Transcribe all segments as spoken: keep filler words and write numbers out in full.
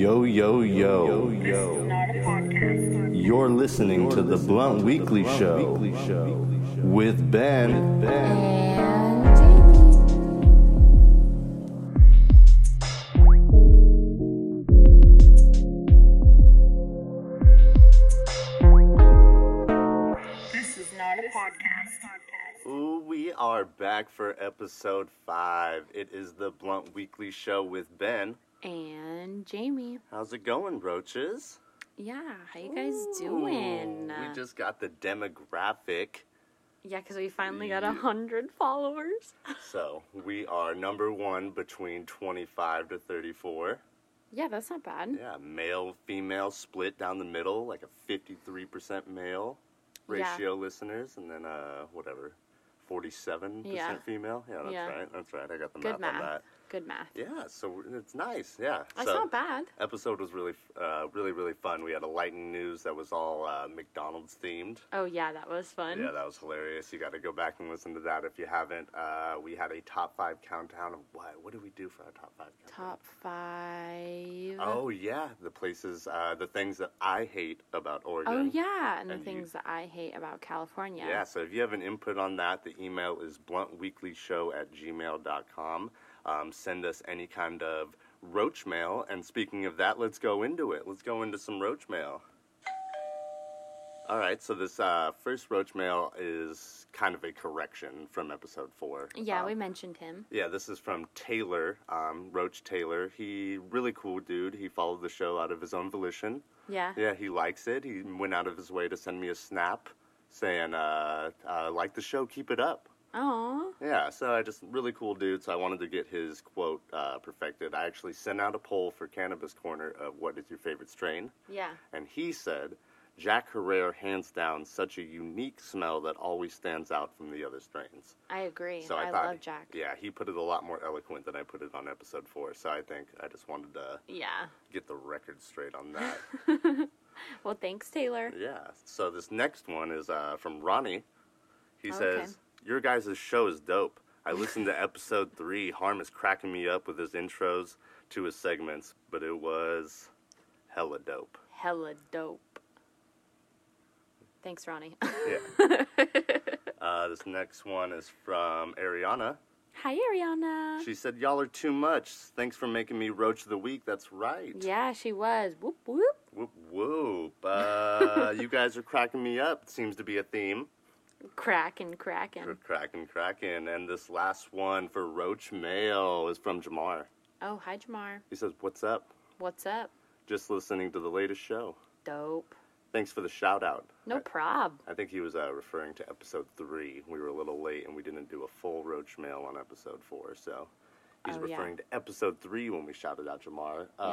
Yo, yo, yo. You're listening to the Blunt Weekly Show with Ben And Jamie. This is not a podcast. Ooh, we are back for episode five. It is the Blunt Weekly Show with Ben. And Jamie. How's it going, Roaches? Yeah, how you guys doing? Ooh, we just got the demographic. Yeah, because we finally got a Yeah. hundred followers. So, we are number one between twenty-five to thirty-four. Yeah, that's not bad. Yeah, male, female split down the middle, like a fifty-three percent male Yeah. ratio listeners, and then, uh, whatever, forty-seven percent Yeah. female? Yeah, that's Yeah. right, that's right, I got the Good math on math. that. Good math. Yeah, so it's nice, yeah. That's so, not bad. Episode was really, uh, really, really fun. We had a lightning news that was all uh, McDonald's themed. Oh, yeah, that was fun. Yeah, that was hilarious. You got to go back and listen to that if you haven't. Uh, we had a top five countdown of what? What did we do for our top five countdown? Top five. Oh yeah, the places, uh, the things that I hate about Oregon. Oh, yeah, and the And you- things that I hate about California. Yeah, so if you have an input on that, the email is bluntweeklyshow at gmail dot com. Um, send us any kind of roach mail. And speaking of that, let's go into it. Let's go into some roach mail. All right, so this uh, first roach mail is kind of a correction from episode four. Yeah, Um, we mentioned him. Yeah, this is from Taylor, um, Roach Taylor. He, really cool dude. He followed the show out of his own volition. Yeah. Yeah, he likes it. He went out of his way to send me a snap saying, uh, uh, like the show, keep it up. Aw. Yeah, so I just, really cool dude, so I wanted to get his quote uh, perfected. I actually sent out a poll for Cannabis Corner of what is your favorite strain, Yeah. and he said, Jack Herrera, hands down, such a unique smell that always stands out from the other strains. I agree. So I, I thought, love Jack. Yeah, he put it a lot more eloquent than I put it on episode four, so I think I just wanted to Yeah. get the record straight on that. Well, thanks, Taylor. Yeah, so this next one is uh, from Ronnie. He Okay. says, your guys' show is dope. I listened to episode three. Harm is cracking me up with his intros to his segments, but it was hella dope. Hella dope. Thanks, Ronnie. Yeah. uh, this next one is from Ariana. Hi, Ariana. She said, y'all are too much. Thanks for making me Roach of the Week. That's right. Yeah, she was. Whoop, whoop. Whoop, whoop. Uh, you guys are cracking me up. It seems to be a theme. Crackin', crackin'. We're cracking, cracking. And this last one for Roach Mail is from Jamar. Oh, hi, Jamar. He says, what's up? What's up? Just listening to the latest show. Dope. Thanks for the shout out. No I, prob. I think he was uh, referring to episode three. We were a little late and we didn't do a full Roach Mail on episode four. So he's Oh, yeah. referring to episode three when we shouted out Jamar. Yeah.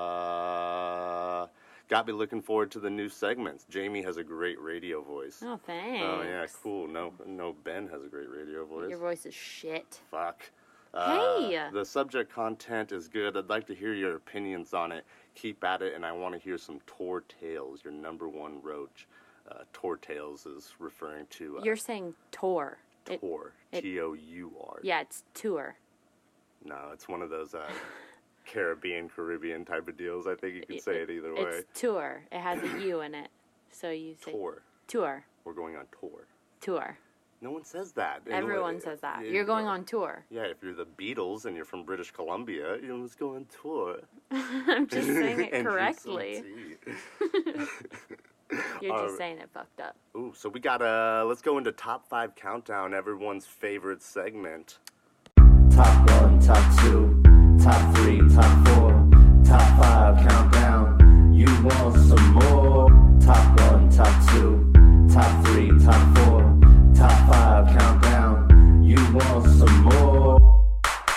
Uh, got me looking forward to the new segments. Jamie has a great radio voice. Oh, thanks. Oh, yeah, cool. No, no, Ben has a great radio voice. Your voice is shit. Fuck. Uh, Hey! The subject content is good. I'd like to hear your opinions on it. Keep at it, and I want to hear some Tour Tales, your number one roach. Uh, Tour Tales is referring to uh, You're saying tour. It- tour, it- T O U R. Yeah, it's tour. No, it's one of those uh, Caribbean, Caribbean type of deals. I think you could say it either way. It's tour. It has a U in it. So you say Tour. tour. We're going on tour. Tour. No one says that. And Everyone what- says that. yeah, You're going well, on tour. Yeah, if you're the Beatles and you're from British Columbia, you know, let's go on tour. I'm just saying it And drink some correctly. tea. You're just Uh, saying it fucked up. Ooh, so we got uh let's go into top five countdown, everyone's favorite segment. Top one, top two, top three, top four, top five, countdown. You want some more? Top one, top two, top three, top four, top five, countdown. You want some more?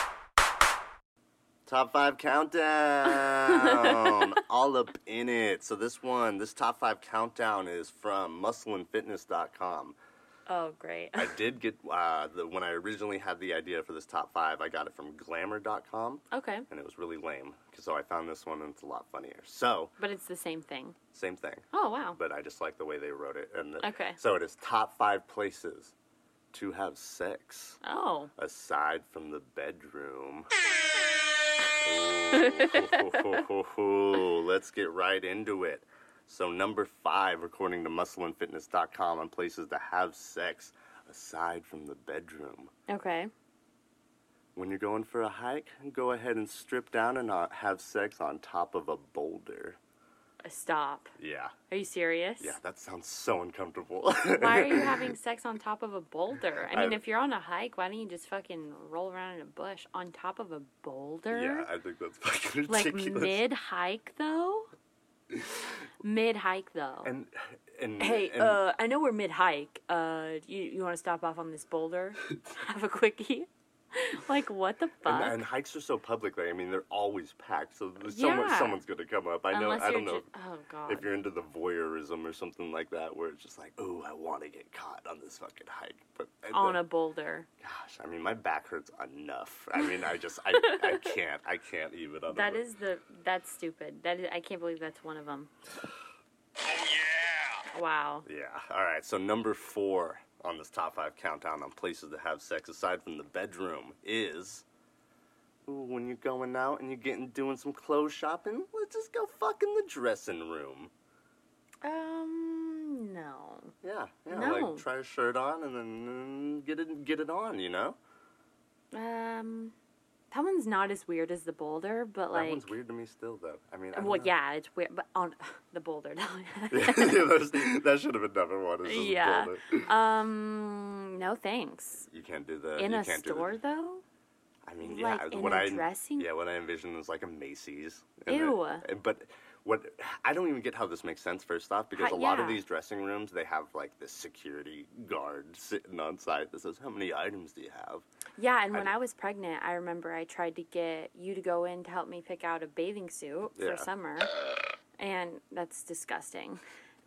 Top five countdown. All up in it. So this one, this top five countdown is from muscle and fitness dot com. Oh, great. I did get uh the when I originally had the idea for this top five, I got it from glamour dot com. Okay. And it was really lame. So I found this one and it's a lot funnier. So, But it's the same thing. same thing. Oh, wow. But I just like the way they wrote it. And the, Okay. So it is top five places to have sex Oh. aside from the bedroom. Ooh, let's get right into it. So number five, according to muscle and fitness dot com, on places to have sex aside from the bedroom. Okay. When you're going for a hike, go ahead and strip down and uh, have sex on top of a boulder. Stop. Yeah. Are you serious? Yeah, that sounds so uncomfortable. Why are you having sex on top of a boulder? I mean, I- if you're on a hike, why don't you just fucking roll around in a bush on top of a boulder? Yeah, I think that's fucking Like ridiculous. mid hike though? Mid hike though. And and Hey, and, uh, I know we're mid hike. Uh, you you want to stop off on this boulder? Have a quickie? Like what the fuck? and, and hikes are so public. Like, I mean, they're always packed, so there's someone Yeah. someone's gonna come up. I know. Unless I don't you're know. ju- oh god. If you're into the voyeurism or something like that, where it's just like, oh, I want to get caught on this fucking hike, but and on the- a boulder. gosh, I mean, my back hurts enough. I mean, I just, I, I can't, I can't even. On That a, is the that's stupid. That is, I can't believe that's one of them. Oh yeah! Wow. Yeah. All right. So number four on this top five countdown on places to have sex aside from the bedroom is. Ooh, when you're going out and you're getting doing some clothes shopping, let's just go fuck in the dressing room. Um, no. Yeah, yeah. No. Like try a shirt on and then get it, get it on. You know. Um, that one's not as weird as the boulder, but like. That one's weird to me still, though. I mean, I don't Well, know. yeah, it's weird, but on the boulder. That's- that should have been number one. is just Yeah. boulder. um, no thanks. You can't do the In you a can't store Do though. the, I mean, yeah. Like in what a I dressing- yeah, what I envision is like a Macy's. And Ew. it- but what I don't even get how this makes sense. First off, because How- a lot of yeah. these dressing rooms they have like this security guard sitting on site that says, "How many items do you have?" Yeah, and when I- I, was pregnant, I remember I tried to get you to go in to help me pick out a bathing suit for Yeah. summer, and that's disgusting.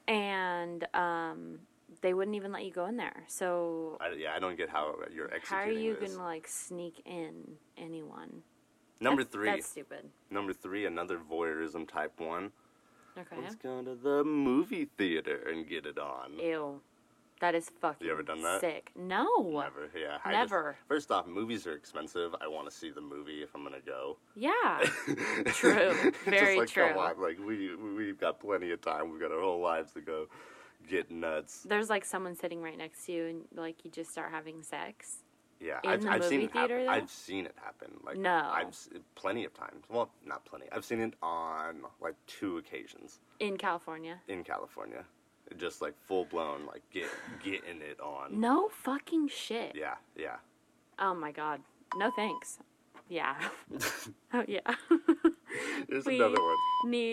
And um, they wouldn't even let you go in there. So I, yeah, I don't get how you're executing how are you this. gonna like sneak in anyone? Number That's- three. That's stupid. Number three, another voyeurism type one. Okay. Let's go to the movie theater and get it on. Ew. That is fucking You ever done that? sick. No. Never, yeah. I Never. Just, first off, movies are expensive. I want to see the movie if I'm gonna go. Yeah. True. Very Just like, true. Come on, like we we've got plenty of time. We've got our whole lives to go get nuts. There's like someone sitting right next to you, and like you just start having sex. Yeah, In I've, the I've seen movie it happen. theater, though? I've seen it happen. Like No. I've s- plenty of times. Well, not plenty. I've seen it on like two occasions In California. in California. Just like full blown, like get getting it on. No fucking shit. Yeah, yeah. Oh my god. No thanks. Yeah. Oh yeah. There's We another one. need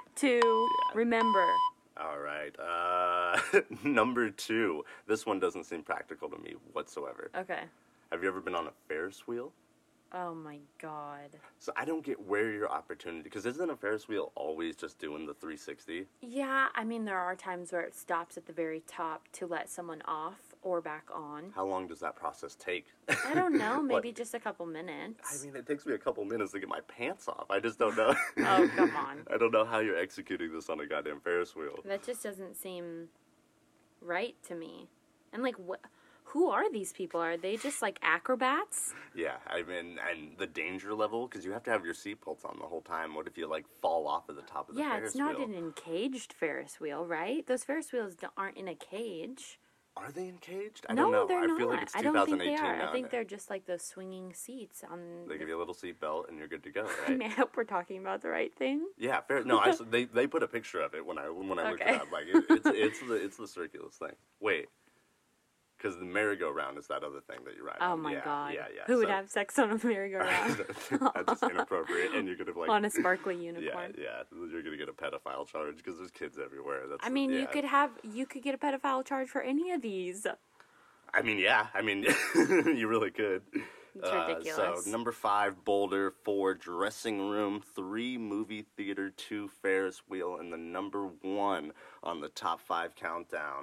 to remember. All right. Uh, number two. This one doesn't seem practical to me whatsoever. Okay. Have you ever been on a Ferris wheel? Oh my god. So I don't get where your opportunity, because isn't a Ferris wheel always just doing the three sixty? Yeah, I mean there are times where it stops at the very top to let someone off or back on. How long does that process take? I don't know, What? maybe just a couple minutes. I mean, it takes me a couple minutes to get my pants off. I just don't know. Oh, come on. I don't know how you're executing this on a goddamn Ferris wheel. That just doesn't seem right to me. And like what who are these people? Are they just like acrobats? Yeah, I mean, and the danger level, because you have to have your seatbelts on the whole time. What if you, like, fall off at the top of the Yeah, Ferris it's not wheel? an encaged Ferris wheel, right? Those Ferris wheels don't- aren't in a cage. Are they encaged? I no, don't know. they're I not. feel like it's I don't think twenty eighteen they are. now. I think they're just like those swinging seats on. They the- give you a little seatbelt and you're good to go, I right? mean, I hope we're talking about the right thing. Yeah, fair. No, I, s- they they put a picture of it when I when I looked Okay. it up. Like it, it's it's the it's the circulus thing. Wait, because the merry-go-round is that other thing that you ride. Oh on. my yeah, god. Yeah, yeah. Who would so- have sex on a merry-go-round? That's just inappropriate, and you're gonna like On a sparkly yeah, unicorn. yeah. You're gonna get a pedophile charge because there's kids everywhere. That's I mean, yeah. you could have you could get a pedophile charge for any of these. I mean, yeah. I mean, you really could. It's Uh, ridiculous. so number five, Boulder. Four, dressing room. Three, movie theater. Two, Ferris wheel. And the number one on the top five countdown.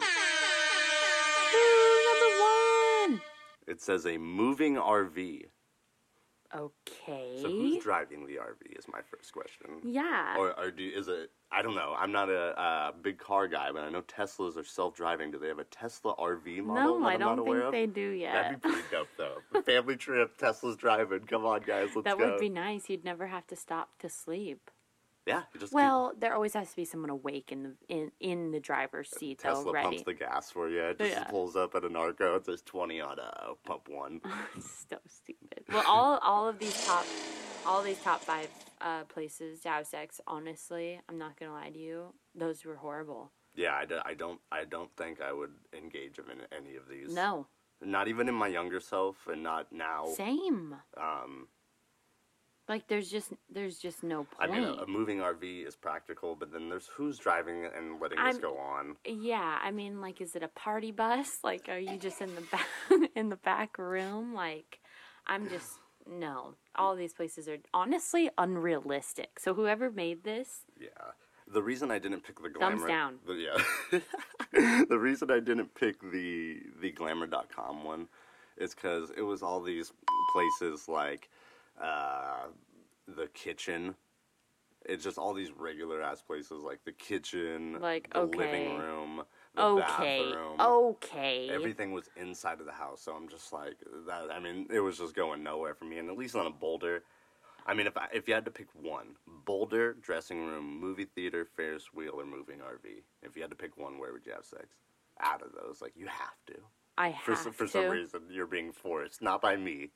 Ooh, number one. It says a moving R V. Okay. So who's driving the R V is my first question. Yeah. Or, or do is it? I don't know. I'm not a, a big car guy, but I know Teslas are self-driving. Do they have a Tesla R V model? no, that I I'm don't not aware think of? they do yet. That'd be pretty dope, though. Family trip, Tesla's driving. Come on, guys, let's that go. would be nice. You'd never have to stop to sleep. Yeah, you just Well, there always has to be someone awake in the in, in the driver's seat, keep, Tesla though, ready. pumps the gas for you. It just Yeah. pulls up at a narco. It says twenty on uh, pump one. So stupid. Well, all all of these top, all these top five uh, places to have sex. Honestly, I'm not gonna lie to you. Those were horrible. Yeah, I, do, I don't. I don't think I would engage in any of these. No. Not even in my younger self, and not now. Same. Um, Like there's just there's just no I point. mean, a, a moving R V is practical, but then there's who's driving and letting this I'm- go on. Yeah, I mean, like, is it a party bus? Like, are you just in the back in the back room? Like, I'm just no. All these places are honestly unrealistic. So whoever made this, Yeah. The reason I didn't pick the glamour. Thumbs down. The, yeah. The reason I didn't pick the the glamour dot com one is because it was all these places like uh, the kitchen. It's just all these regular ass places like the kitchen, Like, the okay. living room, the okay, bathroom. okay, Everything was inside of the house, so I'm just like that. I mean, it was just going nowhere for me, and at least on a Boulder. I mean, if I, if you had to pick one, Boulder, dressing room, movie theater, Ferris wheel, or moving R V. If you had to pick one, where would you have sex? Out of those, like you have to. I For have some, for to. some reason, you're being forced, not by me,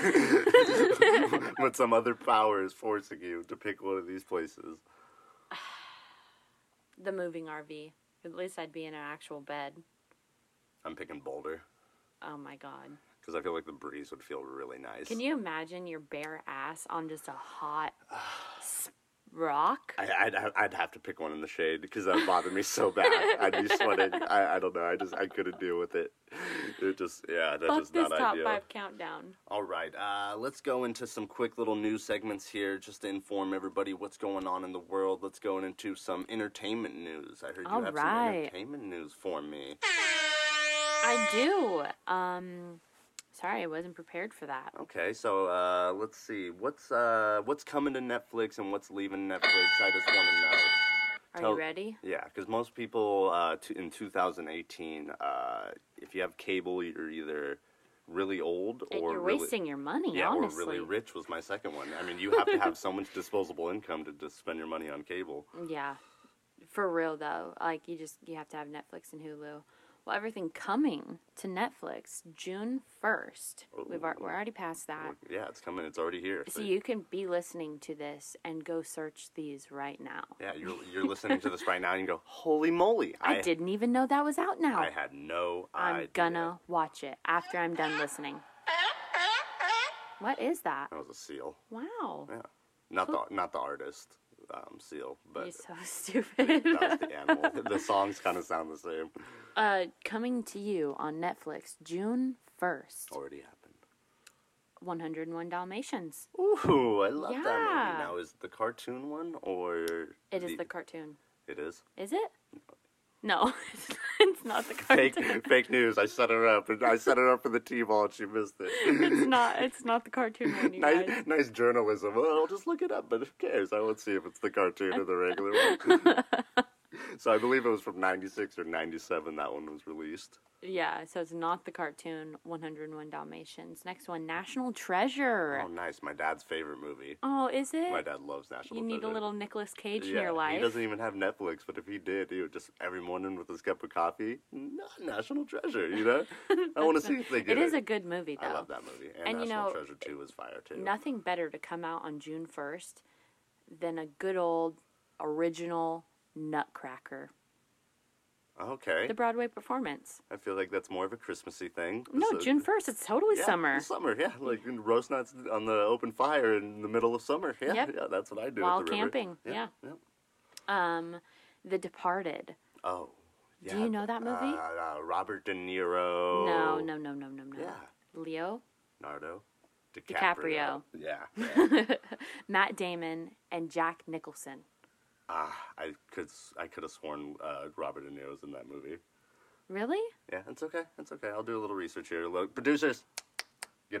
but some other power is forcing you to pick one of these places. The moving R V. At least I'd be in an actual bed. I'm picking Boulder Oh my god. because I feel like the breeze would feel really nice. Can you imagine your bare ass on just a hot s- rock? I, I'd, ha- I'd have to pick one in the shade because that would bother me so bad. I'd be sweating. I, I don't know. I just I couldn't deal with it. It just yeah, that's Fuck just this not top ideal. five countdown. All right, uh, let's go into some quick little news segments here just to inform everybody what's going on in the world. Let's go into some entertainment news. I heard you All have right. some entertainment news for me. I do. Um, sorry, I wasn't prepared for that. Okay, so uh, let's see what's uh, what's coming to Netflix and what's leaving Netflix. I just want to know. Are Tell- you ready? Yeah, because most people uh, t- in two thousand eighteen, uh, if you have cable, you're either really old And or You're really, wasting your money, yeah, honestly. or really rich was my second one. I mean, you have to have so much disposable income to just spend your money on cable. Yeah. For real though, like you just you have to have Netflix and Hulu. Well, everything coming to Netflix June first. We've ar- we're already past that. Yeah, it's coming. It's already here. So you can be listening to this and go search these right now. yeah, you're you're listening to this right now and you go, holy moly! I, didn't even know that was out now. I had no I'm idea. gonna watch it after I'm done listening. What is that? That was a seal. Wow. Yeah, not the not the artist um, seal, but You're so stupid. that was the animal. The songs kind of sound the same. uh, coming to you on Netflix June first. Already happened. one oh one Dalmatians. Ooh, I love that Yeah. movie. Now, is it the cartoon one or It is the cartoon. It is Is it? No, it's not the cartoon. fake. Fake news. I set her up. I set her up for the T-ball, and she missed it. It's not. It's not the cartoon one, you nice, guys. nice journalism. Well, I'll just look it up, but who cares? I won't see if it's the cartoon or the regular one. So I believe it was from ninety-six or ninety-seven. That one was released. Yeah, so it's not the cartoon. one oh one Dalmatians. Next one, National Treasure. Oh, nice. My dad's favorite movie. Oh, is it? My dad loves National You need a Treasure. little Nicolas Cage in Yeah, your life. he doesn't even have Netflix, but if he did, he would just every morning with his cup of coffee, "No, National Treasure, you know? I want to see if they get It it. is a good movie, though. I love that movie. And, And, you National know, Treasure two is fire, too. Nothing better to come out on June first than a good old original Nutcracker. Okay. The Broadway performance. I feel like that's more of a Christmassy thing. No, So- June first. It's totally yeah, summer. Summer, yeah. Like roast nuts on the open fire in the middle of summer. Yeah, Yep. yeah, that's what I do. While at the river. camping, yeah. yeah. Um, The Departed. Oh. Do yeah, you know that movie? Uh, uh, Robert De Niro. No, no, no, no, no, no. Yeah. Leo, Nardo. DiCaprio. DiCaprio. Yeah. Matt Damon, and Jack Nicholson. Ah, I could I could have sworn uh, Robert De Niro was in that movie. Really? Yeah, it's okay. It's okay. I'll do a little research here. Look, producers, get on it.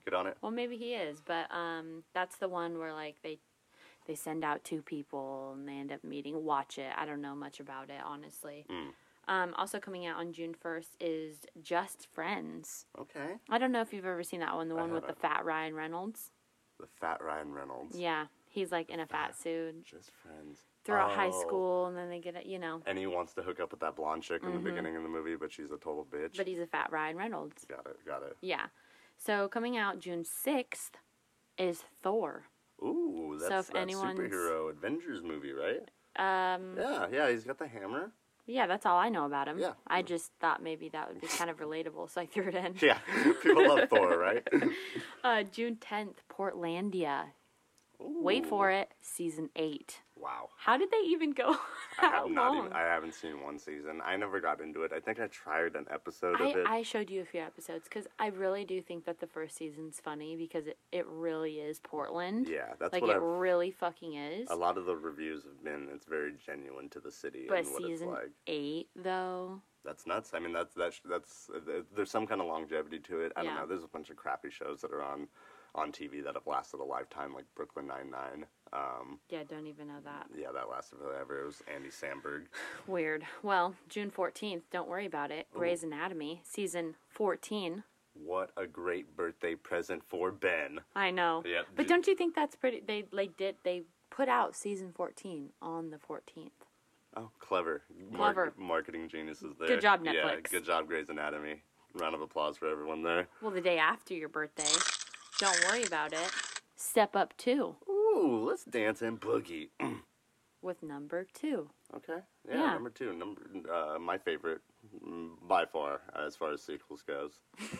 Get on it. Well, maybe he is, but um, that's the one where like they they send out two people and they end up meeting. Watch it. I don't know much about it, honestly. Mm. Um, also coming out on June first is Just Friends. Okay. I don't know if you've ever seen that one, the I one with the haven't. fat Ryan Reynolds. The fat Ryan Reynolds. Yeah, he's like in a fat suit Just friends. throughout high Oh. school, and then they get it, you know. And he wants to hook up with that blonde chick in the beginning of the movie, but she's a total bitch. But he's a fat Ryan Reynolds. Got it, got it. Yeah. So coming out June sixth is Thor. Ooh, that's So if that anyone's- superhero Avengers movie, right? Um, Yeah, yeah, he's got the hammer. yeah, that's all I know about him. Yeah. I just thought maybe that would be kind of relatable, so I threw it in. Yeah, people love Thor, right? Uh, June tenth, Portlandia. Wait for it, season eight. Wow. How did they even go I that have not long? even I haven't seen one season. I never got into it. I think I tried an episode I, of it. I showed you a few episodes because I really do think that the first season's funny because it, it really is Portland. yeah, that's like what it I've really fucking is. a lot of the reviews have been. It's very genuine to the city But and what it's season like. eight, though, That's nuts. I mean, that's that's that's uh, there's some kind of longevity to it. I don't Yeah. know. There's a bunch of crappy shows that are on on T V that have lasted a lifetime, like Brooklyn Nine Nine. Um, yeah, don't even know that. yeah, that lasted forever. It was Andy Samberg. Weird. Well, June fourteenth, don't worry about it. Grey's Anatomy, season fourteen. What a great birthday present for Ben. I know. Yep. But don't you think that's pretty? They like did they put out season fourteen on the fourteenth? Oh, clever. Clever. marketing geniuses there. Good job, Yeah, Netflix. good job, Grey's Anatomy. Round of applause for everyone there. Well, the day after your birthday. Don't worry about it. Step Up two Ooh, let's dance and boogie. with number two. Okay. Yeah, Yeah. number two. Number uh, my favorite mm, by far as far as sequels goes.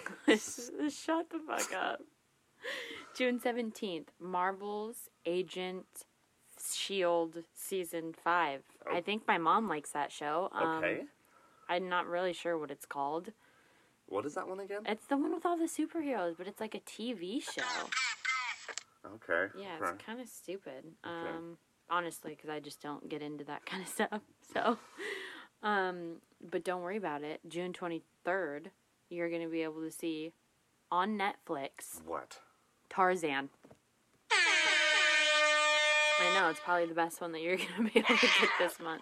Shut the fuck up. June seventeenth, Marvel's Agent Shield season five. Oh. I think my mom likes that show. Um, Okay. I'm not really sure what it's called. What is that one again? It's the one with all the superheroes, but it's like a T V show. Okay. Yeah, okay. it's kind of stupid. Um, honestly, because I just don't get into that kind of stuff. So, um, but don't worry about it. June twenty-third, you're going to be able to see on Netflix What? Tarzan. I know, it's probably the best one that you're going to be able to get this month.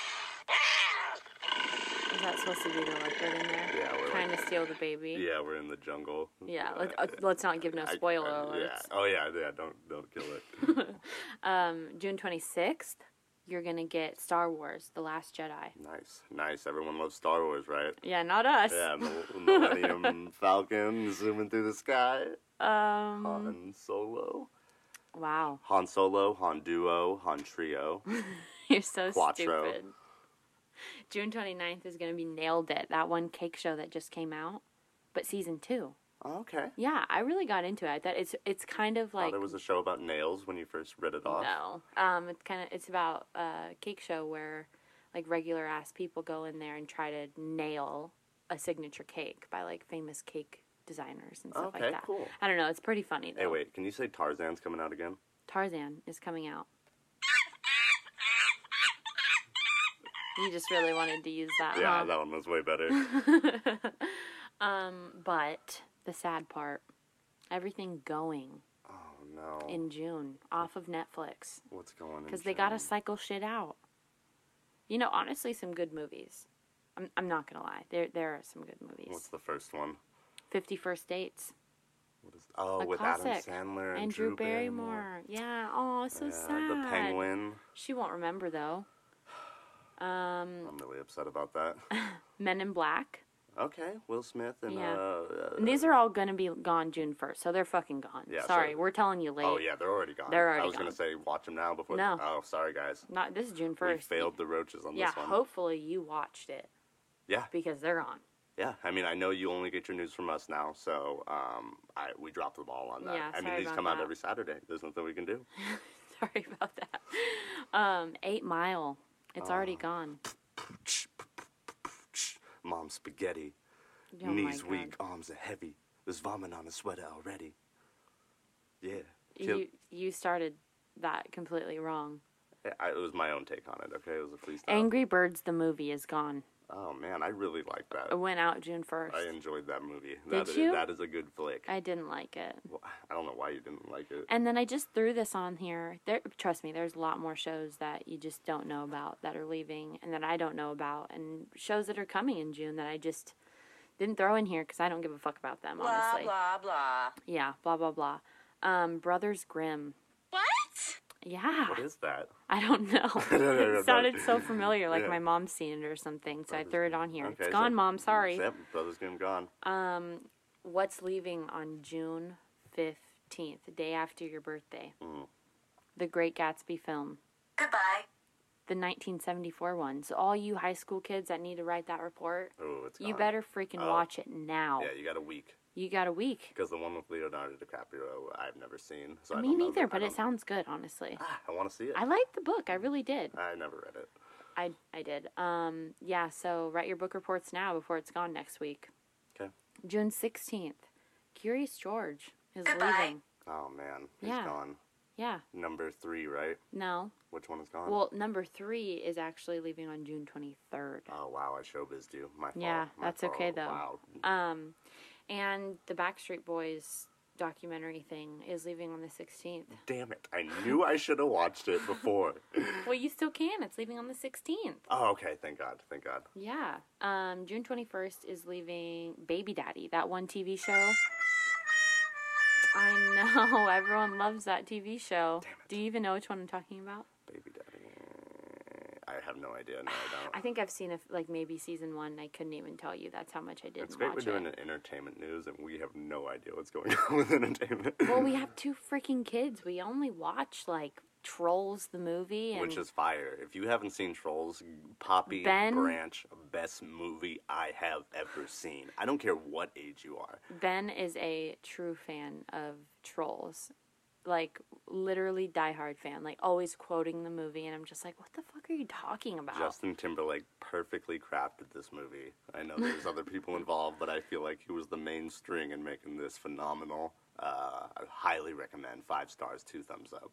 Is that supposed to be the leopard in there? Yeah, we're Trying like, to steal the baby? yeah, we're in the jungle. Yeah, let, uh, let's not give no I- spoiler I- alerts. Yeah. Oh yeah, yeah. Don't don't kill it. Um, June twenty-sixth, you're going to get Star Wars, The Last Jedi. Nice, nice. Everyone loves Star Wars, right? Yeah, not us. Yeah, Mil- Millennium Falcon zooming through the sky. Um, Han Solo. wow. Han Solo, Han Duo, Han Trio. You're so Quattro. stupid. June twenty-ninth is going to be Nailed It, that one cake show that just came out, but season two. Oh, okay. Yeah, I really got into it. I thought it's it's kind of Oh, like there was a show about nails when you first read it off. no, um, it's kind of it's about a cake show where like regular ass people go in there and try to nail a signature cake by like famous cake designers and stuff Okay, like that. cool. I don't know. It's pretty funny though. Hey, wait. Can you say Tarzan's coming out again? Tarzan is coming out. You just really wanted to use that, Yeah, huh? that one was way better. Um, but the sad part, everything going Oh no. in June off of Netflix What's going on? because they gotta cycle shit out. You know, honestly, some good movies. I'm I'm not gonna lie. There there are some good movies. What's the first one? Fifty First Dates. What is? Oh, A with classic. Adam Sandler and, And Drew Barrymore. Yeah. Oh, so Yeah, sad. the Penguin. She won't remember though. Um, I'm really upset about that. Men in Black. Okay, Will Smith and Yeah. uh, And these are all gonna be gone June first, so they're fucking gone. Yeah, Sorry, so- we're telling you late. Oh yeah, they're already gone. They're already I was gonna gone. say watch them now before. No. Oh, sorry guys. Not this is June We first. failed the roaches on Yeah, this one. hopefully you watched it Yeah, because they're gone. yeah. I mean, I know you only get your news from us now, so um, I we dropped the ball on that. Yeah, I mean, sorry these about come out that. every Saturday. There's nothing we can do. Sorry about that. Um, Eight Mile. It's already Oh. gone. Mom spaghetti. Oh my Knees God. weak, arms are heavy. There's vomit on the sweater already. Yeah. Kill- You you started that completely wrong. I, it was my own take on it. Okay, it was a freestyle. Angry Birds the movie is gone. Oh man, I really like that. It went out June first. I enjoyed that movie. Did that, you? That is a good flick. I didn't like it. Well, I don't know why you didn't like it. And then I just threw this on here. There, trust me, there's a lot more shows that you just don't know about that are leaving and that I don't know about, and shows that are coming in June that I just didn't throw in here because I don't give a fuck about them, honestly. Blah, blah, blah. Yeah, blah, blah, blah. Um, Brothers Grimm. What? Yeah. What is that? I don't know. No, no, no, It sounded no. so familiar, like Yeah. my mom's seen it or something, so I threw it on here. Okay, It's so- gone, Mom, sorry. Yep, Brothers Grimm gone. Um, what's leaving on June fifteenth, the day after your birthday? Mm. The Great Gatsby film. Goodbye. The nineteen seventy-four one. So all you high school kids that need to write that report, Oh, it's gone. you better freaking Oh. watch it now. Yeah, you got a week. You got a week. Because the one with Leonardo DiCaprio, I've never seen. So I Me don't know neither, that- but I it don't- sounds good, honestly. Ah, I want to see it. I liked the book. I really did. I never read it. I, I did. Um, yeah, so write your book reports now before it's gone next week. Okay. June sixteenth. Curious George is Goodbye. leaving. Oh man, he's Yeah. gone. Yeah. Number three, right? No. Which one is gone? Well, number three is actually leaving on June twenty-third. oh wow, I showbiz you. My fault. Yeah, My that's fault. okay, though. Wow. Um, and the Backstreet Boys documentary thing is leaving on the sixteenth. Damn it! I knew I should have watched it before. Well, you still can. It's leaving on the sixteenth. oh, okay. Thank God. Thank God. Yeah. Um, June twenty-first is leaving Baby Daddy, that one T V show. I know. Everyone loves that T V show. Damn it. Do you even know which one I'm talking about? Baby Daddy. I have no idea. No, I don't. I think I've seen, a, like, maybe season one. I couldn't even tell you. That's how much I didn't It's great watch we're doing it. an entertainment news and we have no idea what's going on with entertainment. Well, we have two freaking kids. We only watch, like, Trolls the movie. And Which is fire. If you haven't seen Trolls, Poppy Ben- Branch, best movie I have ever seen. I don't care what age you are. Ben is a true fan of Trolls. Like, literally diehard fan. Like, always quoting the movie. And I'm just like, what the fuck are you talking about? Justin Timberlake perfectly crafted this movie. I know there's other people involved, but I feel like he was the main string in making this phenomenal. Uh, I highly recommend. Five stars, two thumbs up.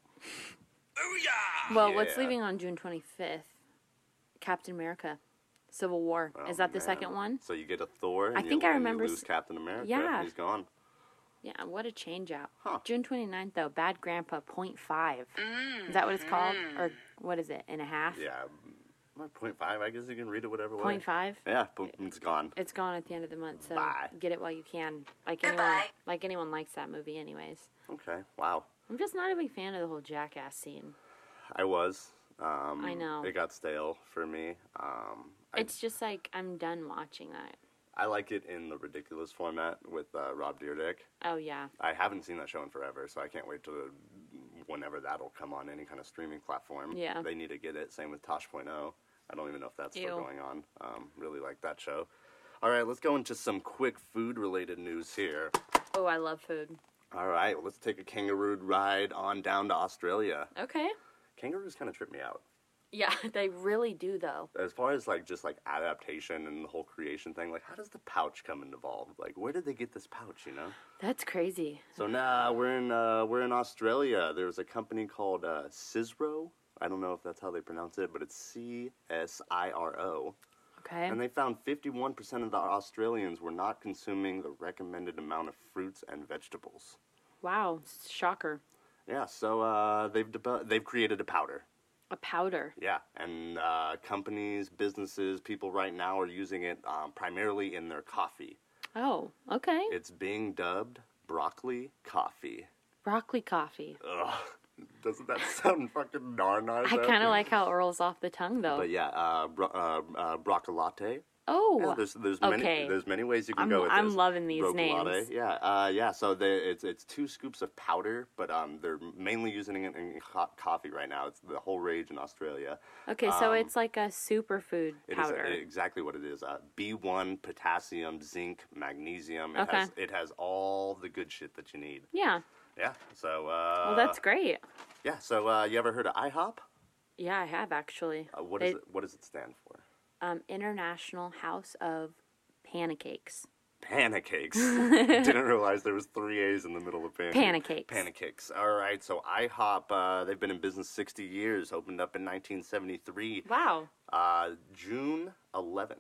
Booyah! Well, what's Yeah. leaving on June twenty-fifth? Captain America. Civil War. Oh, Is that the man. second one? So you get a Thor, and I you, think I and you remember lose s- Captain America. Yeah. He's gone. Yeah, what a change out. Huh. June twenty-ninth, though, Bad Grandpa point five. Is that what it's called? Or what is it, and a half? Yeah, mm, point five. I guess you can read it whatever way. Point five? Yeah, but it's gone. It's gone at the end of the month, so Bye. get it while you can. Like anyone, Goodbye. like anyone likes that movie anyways. Okay, wow. I'm just not a big fan of the whole Jackass scene. I was. Um, I know. It got stale for me. Um, I, It's just like, I'm done watching that. I like it in the ridiculous format with uh, Rob Dyrdek. Oh, yeah. I haven't seen that show in forever, so I can't wait to whenever that'll come on any kind of streaming platform. Yeah. They need to get it. Same with Tosh point oh. I don't even know if that's Ew. still going on. Um, really like that show. All right, let's go into some quick food-related news here. Oh, I love food. All right, well, let's take a kangaroo ride on down to Australia. Okay. Kangaroos kind of trip me out. Yeah, they really do, though. As far as like just like adaptation and the whole creation thing, like how does the pouch come involved? Like where did they get this pouch? You know. That's crazy. So now we're in uh, we're in Australia. There's a company called uh, Cisro. I don't know if that's how they pronounce it, but it's C S I R O. Okay. And they found fifty-one percent of the Australians were not consuming the recommended amount of fruits and vegetables. Wow. Shocker. Yeah, so uh, they've de- they've created a powder. A powder. Yeah, and uh, companies, businesses, people right now are using it um, primarily in their coffee. Oh, okay. It's being dubbed broccoli coffee. Broccoli coffee. Ugh, doesn't that sound fucking nar-nar? I kind of like how it rolls off the tongue, though. But yeah, uh, bro- uh, uh, broccolate. Oh, Yeah, there's there's okay. many there's many ways you can I'm- go with I'm this. loving these Broccolate, names. Yeah, uh, yeah. So they, it's it's two scoops of powder, but um, they're mainly using it in hot coffee right now. It's the whole rage in Australia. okay, so um, it's like a superfood It is powder. exactly what it is. Uh, B one, potassium, zinc, magnesium. It Okay. has it has all the good shit that you need. yeah. Yeah. So. Uh, Well, that's great. Yeah. So uh, you ever heard of IHOP? Yeah, I have actually. Uh, what is It- it? What does it stand for? Um, International House of Pancakes. Pancakes. Didn't realize there was three A's in the middle of pancakes. Pancakes. Pancakes. All right. So IHOP, uh, they've been in business sixty years. Opened up in nineteen seventy-three. Wow. Uh, June eleventh.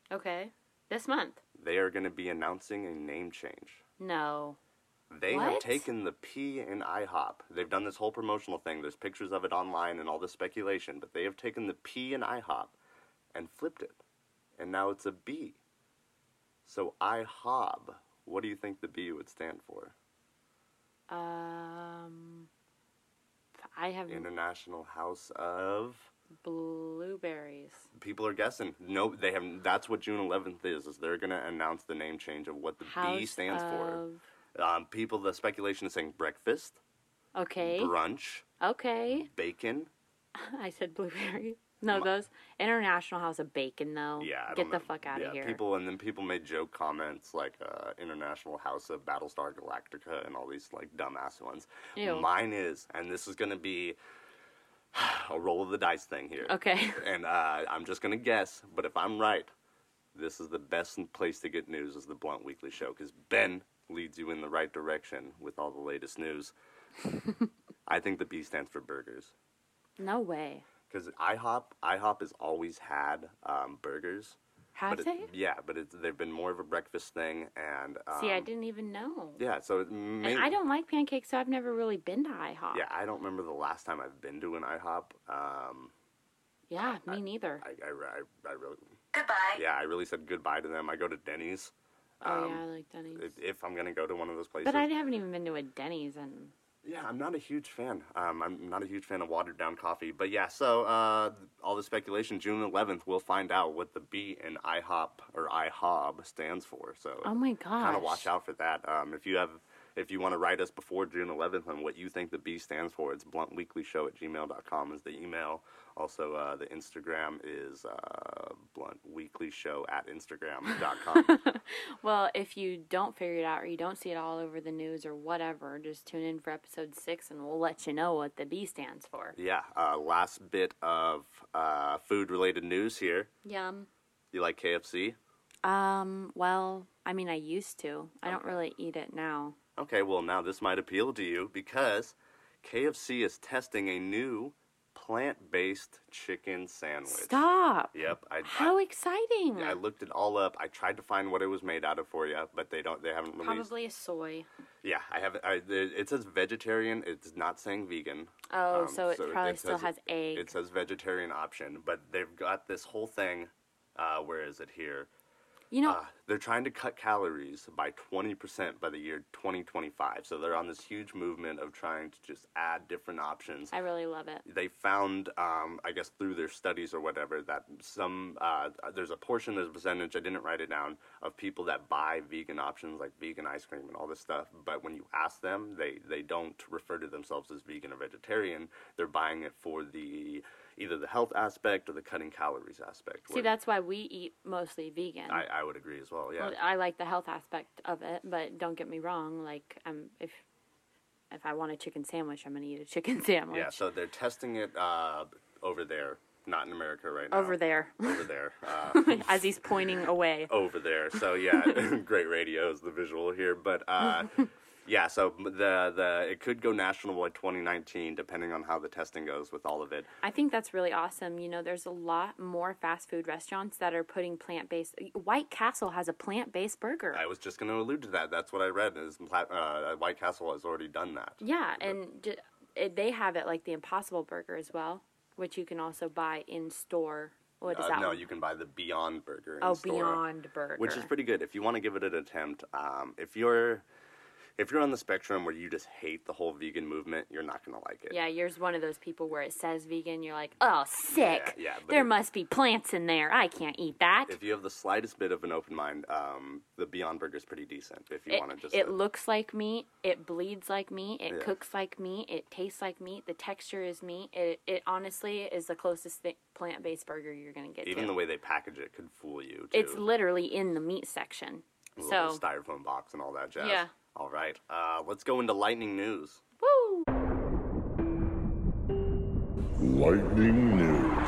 Okay. This month. They are going to be announcing a name change. No. They have What? taken the P in IHOP. They've done this whole promotional thing. There's pictures of it online and all this speculation. But they have taken the P in IHOP and flipped it. And now it's a B. So IHOB, what do you think the B would stand for? Um, I have International House of... blueberries. People are guessing. No, they have. That's what June eleventh is. Is they're going to announce the name change of what the House B stands for. of... Um, people, the speculation is saying breakfast, Okay. brunch, Okay. bacon. I said blueberry. No, those International House of Bacon though. Yeah, I Get don't the know. fuck out yeah, of here. People and then people made joke comments like uh, International House of Battlestar Galactica and all these like dumbass ones. Ew. Mine is, and this is going to be a roll of the dice thing here. Okay. And uh, I'm just going to guess, but if I'm right, this is the best place to get news is the Blunt Weekly Show because Ben leads you in the right direction with all the latest news. I think the B stands for burgers. No way. Because IHOP, IHOP has always had um, burgers. Have but it- they? yeah, but it's, they've been more of a breakfast thing, and um, See, I didn't even know. yeah. So it may, And I don't like pancakes, so I've never really been to IHOP. Yeah, I don't remember the last time I've been to an IHOP. Um, Yeah, me neither. I, I, I, I really, Goodbye. yeah, I really said goodbye to them. I go to Denny's. oh um, yeah, I like Denny's. If, if I'm gonna go to one of those places. But I haven't even been to a Denny's and Yeah, I'm not a huge fan. Um, I'm not a huge fan of watered down coffee. But yeah, so uh, all the speculation, June eleventh, we'll find out what the B in IHOP or IHOB stands for. So oh my gosh. kind of watch out for that. Um, if you have, if you want to write us before June eleventh on what you think the B stands for, it's bluntweeklyshow at gmail dot com is the email. Also, uh, the Instagram is uh, bluntweeklyshow at instagram dot com. Well, if you don't figure it out or you don't see it all over the news or whatever, just tune in for episode six and we'll let you know what the B stands for. Yeah, uh, last bit of uh, food-related news here. Yum. You like K F C? Um, well, I mean, I used to. I don't really eat it now. Okay, well, now this might appeal to you because K F C is testing a new plant-based chicken sandwich. Stop. Yep. I, How I, exciting. I looked it all up. I tried to find what it was made out of for you, but they don't. They haven't released. Probably a soy. Yeah, I have. I, it says vegetarian. It's not saying vegan. Oh, Um, so it probably still says- has egg. It says vegetarian option, but they've got this whole thing. Uh, where is it here? You know, Uh, they're trying to cut calories by twenty percent by the year twenty twenty-five. So they're on this huge movement of trying to just add different options. I really love it. They found, um, I guess through their studies or whatever, that some, uh, there's a portion, there's a percentage, I didn't write it down, of people that buy vegan options like vegan ice cream and all this stuff. But when you ask them, they, they don't refer to themselves as vegan or vegetarian. They're buying it for the either the health aspect or the cutting calories aspect. See, where- that's why we eat mostly vegan. I, I would agree as well, yeah. Well, I like the health aspect of it, but don't get me wrong. Like, um, if if I want a chicken sandwich, I'm gonna eat a chicken sandwich. Yeah, so they're testing it uh, over there, not in America right now. Over there, Over there. Uh, as he's pointing away. over there. So yeah, great radio is the visual here, but uh, yeah. So the the it could go national by twenty nineteen, depending on how the testing goes with all of it. I think that's really awesome. You know, there's a lot more fast food restaurants that are putting plant-based. White Castle has a plant-based burger. I was just going to allude to that. That's what I read. Is uh, White Castle has already done that. Yeah, and j- it, they have it like the Impossible Burger as well, which you can also buy in store. What is Uh, that no, one? you can buy the Beyond Burger. In Oh, store, Beyond Burger. which is pretty good if you want to give it an attempt. Um, if you're if you're on the spectrum where you just hate the whole vegan movement, you're not going to like it. Yeah, you're one of those people where it says vegan, you're like, oh, sick. Yeah, yeah, but there if- must be plants in there. I can't eat that. If you have the slightest bit of an open mind, um, the Beyond Burger is pretty decent. If you It, want to just, it uh, looks like meat. It bleeds like meat. It Yeah. cooks like meat. It tastes like meat. The texture is meat. It, it honestly is the closest thi- plant-based burger you're going to get even to. the way they package it could fool you. Too. It's literally in the meat section. A little So, styrofoam box and all that jazz. Yeah. All right. Uh, let's go into lightning news. woo! Lightning News.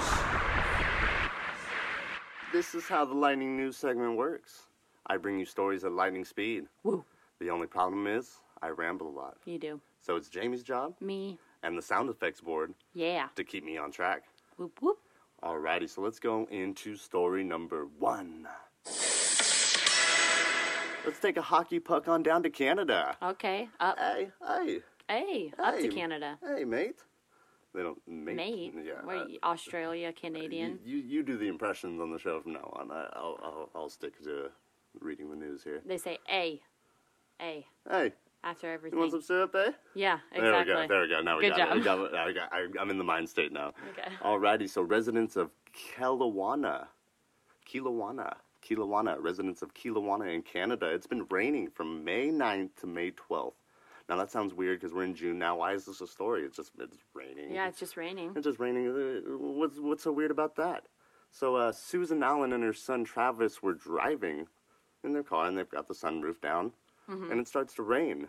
This is how the lightning news segment works. I bring you stories at lightning speed. Woo. The only problem is I ramble a lot. You do. So it's Jamie's job Me. and the sound effects board Yeah. to keep me on track. Whoop, whoop. Alrighty, so let's go into story number one. Let's take a hockey puck on down to Canada. Okay, up. Hey, hey, Hey, up to Hey. Canada. hey, mate. They don't mate. Mate. Yeah. What, uh, Australia, Canadian. You, you you do the impressions on the show from now on. I, I'll, I'll I'll stick to reading the news here. They say A. A. Hey, After you everything. want some syrup, eh? Yeah, There we exactly. go. There we go. Now we Good got job. it. We got it. I got, I, I'm in the mind state now. Okay. Alrighty. So residents of Kelowna, Kelowna, Kelowna, residents of Kelowna in Canada. It's been raining from May ninth to May twelfth. Now that sounds weird because we're in June now. Why is this a story? It's just it's raining. Yeah, it's just raining. It's just raining. Uh, What's what's so weird about that? So uh, Susan Allen and her son Travis were driving in their car, and they've got the sunroof down, Mm-hmm. and it starts to rain.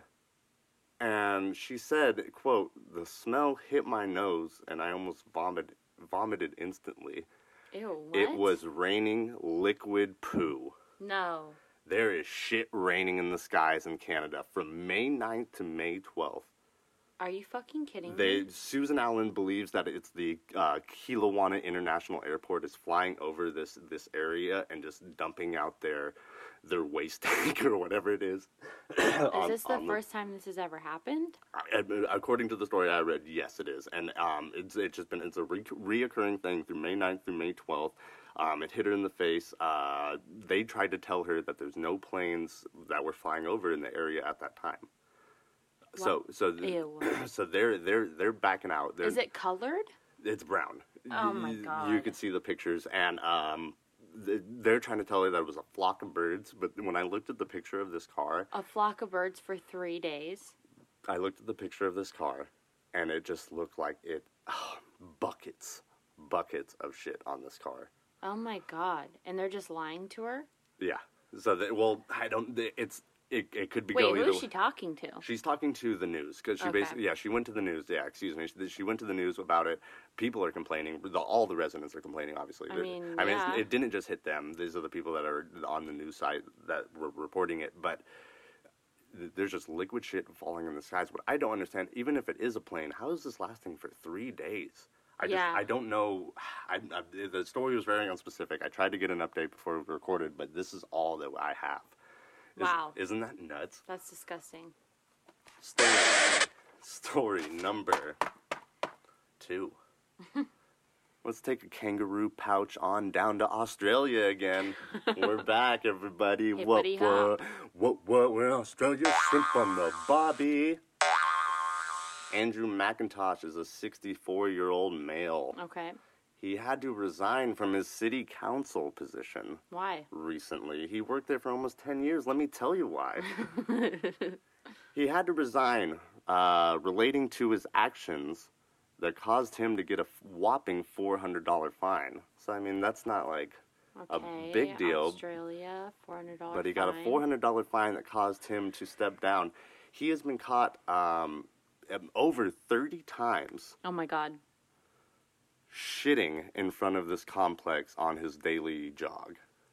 And she said, "quote The smell hit my nose, and I almost vomited vomited instantly. Ew, what? It was raining liquid poo." No. There is shit raining in the skies in Canada from May ninth to May twelfth. Are you fucking kidding They, me? Susan Allen believes that it's the uh, Kelowna International Airport is flying over this, this area and just dumping out their their waste tank or whatever it is. Is on- this the on first time this has ever happened? Uh, according to the story I read, yes, it is, and um, it's it's just been it's a re- reoccurring thing through May ninth through May twelfth. Um, it hit her in the face. Uh, they tried to tell her that there's no planes that were flying over in the area at that time. So so th- Ew. so they're they're they're backing out. They're, Is it colored? It's brown. Oh my Y- You God. could see the pictures, and um, th- they're trying to tell her that it was a flock of birds. But when I looked at the picture of this car, A flock of birds for three days. I looked at the picture of this car, and it just looked like it buckets, buckets of shit on this car. Oh my god. And they're just lying to her? Yeah. So that well, I don't. It's it. It could be Wait, go who either is way. she talking to? She's talking to the news because she Okay. basically, yeah, she went to the news. Yeah, excuse me. She, she went to the news about it. People are complaining. The, all the residents are complaining. Obviously, I They're- mean, I mean, yeah. it's, it didn't just hit them. These are the people that are on the news site that were reporting it. But th- there's just liquid shit falling in the skies. What I don't understand, even if it is a plane, how is this lasting for three days? I just, Yeah. I don't know. I, I, the story was very unspecific. I tried to get an update before we recorded, but this is all that I have. Is- Wow. Isn't that nuts? That's disgusting. Story, story number two. Let's take a kangaroo pouch on down to Australia again. We're back, everybody. Hey, what, buddy, what, what, what, we're in Australia. Shrimp on the bobby. Andrew McIntosh is a sixty-four-year-old male. Okay. He had to resign from his city council position Why? recently. He worked there for almost ten years. Let me tell you why. He had to resign uh, relating to his actions that caused him to get a whopping four hundred dollars fine. So, I mean, that's not like Okay. a big deal. Australia, four hundred dollars But he got a four hundred dollars fine that caused him to step down. He has been caught um, um, over thirty times Oh my god. shitting in front of this complex on his daily jog.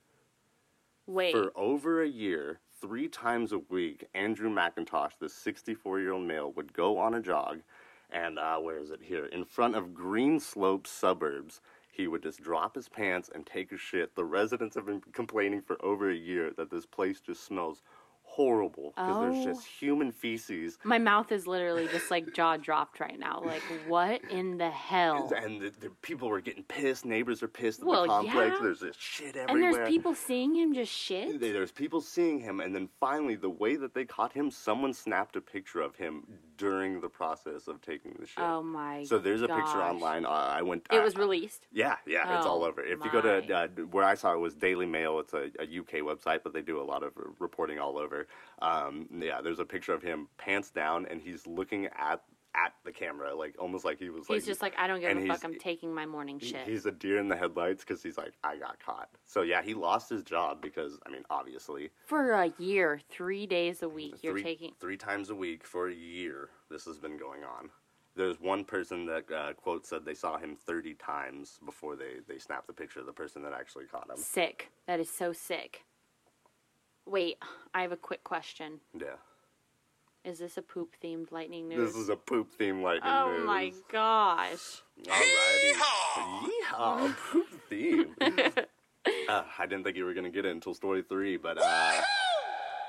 Wait. For over a year, three times a week, Andrew McIntosh, this sixty-four-year-old male, would go on a jog, and uh, where is it here? In front of Greenslope suburbs, he would just drop his pants and take a shit. The residents have been complaining for over a year that this place just smells horrible because Oh. there's just human feces. My mouth is literally just like jaw dropped right now. Like, what in the hell? And the, the people were getting pissed. Neighbors are pissed at Well, the complex. yeah. There's this shit And everywhere. there's people seeing him just shit? There's people seeing him, and then finally, the way that they caught him, someone snapped a picture of him during the process of taking the shit. Oh my So there's a picture gosh. online. Uh, I went. It I- was released? Yeah, yeah, it's all Oh over. If you go to my. uh, where I saw it was Daily Mail. It's a, a U K website, but they do a lot of r- reporting all over. Um, yeah, there's a picture of him pants down, and he's looking at at the camera, like almost like he was. He's like, just like, I don't give and a he's- fuck. I'm taking my morning he- shit. He's a deer in the headlights because he's like, I got caught. So yeah, he lost his job because I mean, obviously, For a year, three days a week, you're three, taking. three times a week for a year. This has been going on. There's one person that uh, quote said they saw him thirty times before they they snapped the picture of the person that actually caught him. Sick. That is so sick. Wait, I have a quick question. Yeah, Is this a poop themed lightning news? this is a poop theme lightning Oh news. my gosh. Alrighty. Yeehaw! Poop theme. uh, I didn't think you were gonna get it until story three, but uh,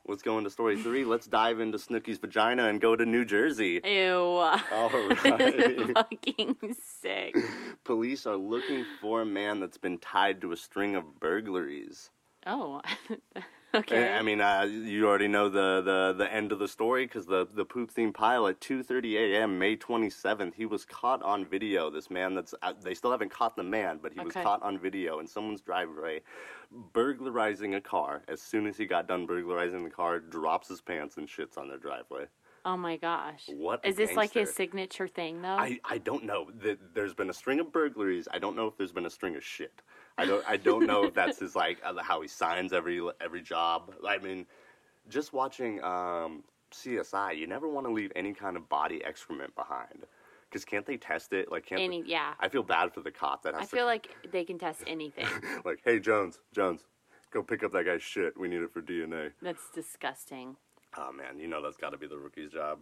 Let's go into story three. Let's dive into Snooki's vagina and go to New Jersey. Ew. All right. Fucking sick. Police are looking for a man that's been tied to a string of burglaries. Oh. Okay. I mean, uh, you already know the, the, the end of the story because the, the poop-themed pile at two thirty a.m., May twenty-seventh, he was caught on video. This man that's... Uh, they still haven't caught the man, but he was Okay. caught on video in someone's driveway burglarizing a car. As soon as he got done burglarizing the car, drops his pants and shits on their driveway. Oh my gosh. What a Is this like his gangster. signature thing though? I, I don't know. Th- There's been a string of burglaries. I don't know if there's been a string of shit. I don't I don't know if that's his like uh, how he signs every every job. I mean, just watching um, C S I, you never want to leave any kind of body excrement behind, because can't they test it? Like can't Any they- yeah. I feel bad for the cop that has I to feel like they can test anything. like, hey Jones, Jones, go pick up that guy's shit. We need it for D N A. That's disgusting. Oh man, you know that's got to be the rookie's job.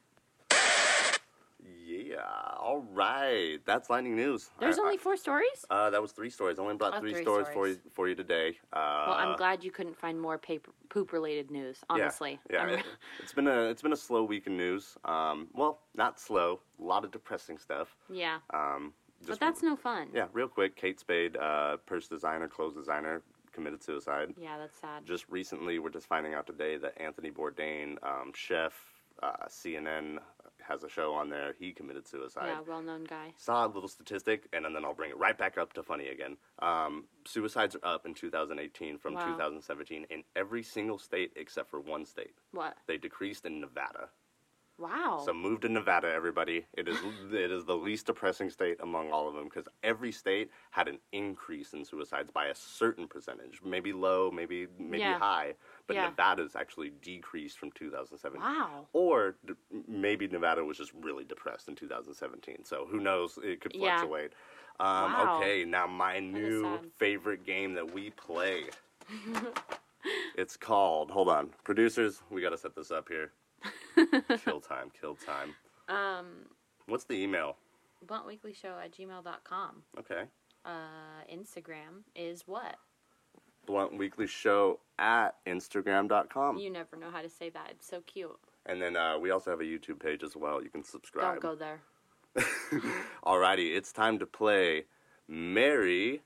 Yeah, all right. That's lightning news. There's I- only I- four stories? Uh, that was three stories. I only brought Oh, three, three stories, stories. for you for you today. Uh, Well, I'm glad you couldn't find more paper, poop-related news, honestly. Yeah, I'm- yeah. It, it's been a it's been a slow week in news. Um, well, not slow. A lot of depressing stuff. yeah. Um, But just that's no fun. yeah. Real quick, Kate Spade, uh, purse designer, clothes designer, committed suicide. Yeah, that's sad. Just recently, we're just finding out today that Anthony Bourdain, um, chef, uh, C N N has a show on there. He committed suicide. Yeah, well-known guy. Saw a little statistic, and then I'll bring it right back up to funny again. Um, suicides are up in two thousand eighteen from Wow. two thousand seventeen in every single state except for one state. What? They decreased in Nevada. Wow. So move to Nevada, everybody. It is it is the least depressing state among all of them because every state had an increase in suicides by a certain percentage, maybe low, maybe maybe Yeah. high, but Yeah. Nevada's actually decreased from two thousand seventeen. Wow. Or d- maybe Nevada was just really depressed in two thousand seventeen. So who knows? It could Yeah. fluctuate. Um, Wow. Okay, now my is new sad. favorite game that we play. It's called. Hold on, producers. We got to set this up here. Kill time. Kill time. Um, What's the email? bluntweeklyshow at gmail dot com. Okay. Uh, Instagram is what? Blunt Weekly Show at Instagram dot com. You never know how to say that. It's so cute. And then uh, we also have a YouTube page as well. You can subscribe. Don't go there. Alrighty, it's time to play Marry,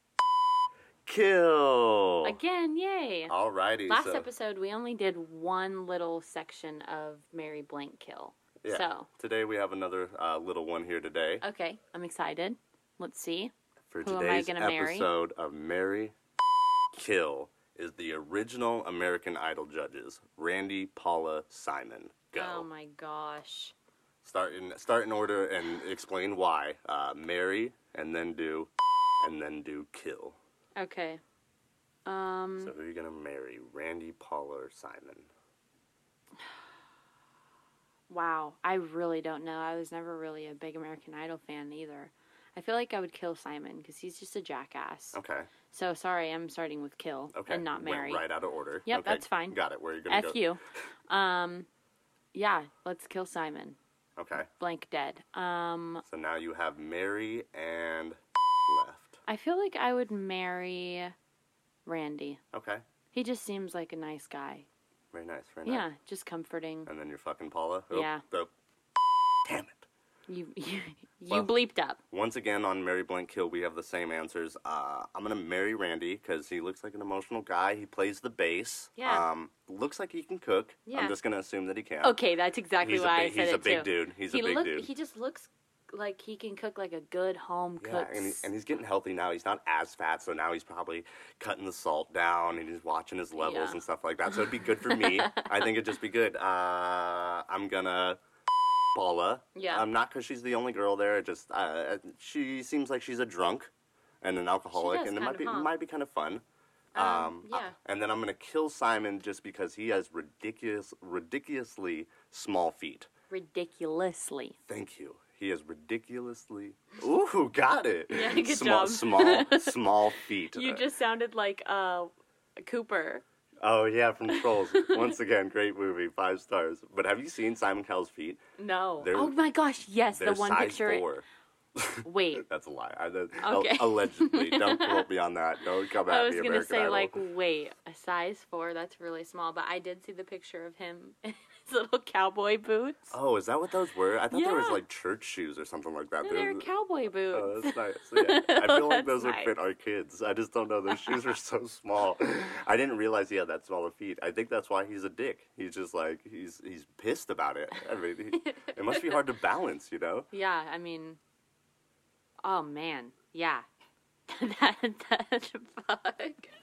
Kill. Again, yay. Alrighty. Last so, episode, we only did one little section of Mary Blank Kill. yeah, So, today we have another uh, little one here today. okay, I'm excited. Let's see. For who am I today's gonna marry? episode of Marry, Kill is the original American Idol judges, Randy, Paula, Simon. Go. Oh my gosh. Start in start in order and explain why. Uh, marry and then do, and then do kill. Okay. Um, So who are you gonna marry, Randy, Paula, or Simon? wow. I really don't know. I was never really a big American Idol fan either. I feel like I would kill Simon because he's just a jackass. Okay. So sorry, I'm starting with kill Okay. and not Went marry. right out of order. Yep, Okay, that's fine. Got it. Where are you gonna F go? you. Um, yeah, let's kill Simon. Okay. Blank dead. Um, So now you have Mary and left. I feel like I would marry Randy. Okay. He just seems like a nice guy. Very nice. Very nice. Yeah, just comforting. And then you're fucking Paula. Oh, Yeah. oh. Damn it. You you, you Well- bleeped up. Once again, on Marry Blank Kill, we have the same answers. Uh, I'm going to marry Randy because he looks like an emotional guy. He plays the bass. Yeah. Um, looks like he can cook. Yeah. I'm just going to assume that he can. Okay, that's exactly He's a why big- I said he's it a big too. dude. He's a he big look, dude. He just looks like he can cook like a good home Yeah, cook. and, he, and he's getting healthy now. He's not as fat, so now he's probably cutting the salt down and he's watching his levels Yeah. and stuff like that. So it'd be good for me. I think it'd just be good. Uh, I'm gonna Paula. Yeah. Um, not because she's the only girl there. It just uh, she seems like she's a drunk and an alcoholic, does and it kind might of, be huh? might be kind of fun. Um, Um, yeah. uh, and then I'm gonna kill Simon just because he has ridiculous, ridiculously small feet. Ridiculously. Thank you. He has ridiculously. Ooh, got it. Yeah, good small, job. Small, small feet. You just sounded like uh, Cooper. Oh yeah, from Trolls. Once again, great movie, five stars. But have you seen Simon Cowell's feet? No. They're- oh my gosh, yes, They're the one size picture. four. Wait. That's a lie. I, that, Okay. Allegedly. Don't quote me on that. Don't come at I was me, gonna American say Idol. like, wait, a size four? That's really small. But I did see the picture of him in his little cowboy boots. Oh, is that what those were? I thought they were Yeah. like church shoes or something like that. No, They they're were- cowboy boots. Oh, that's nice. Yeah. I feel like That's those would nice. fit our kids. I just don't know. Those shoes are so small. I didn't realize he had that small of feet. I think that's why he's a dick. He's just like he's he's pissed about it. I mean, he, it must be hard to balance, you know. Yeah, I mean, oh man, yeah, that that fuck.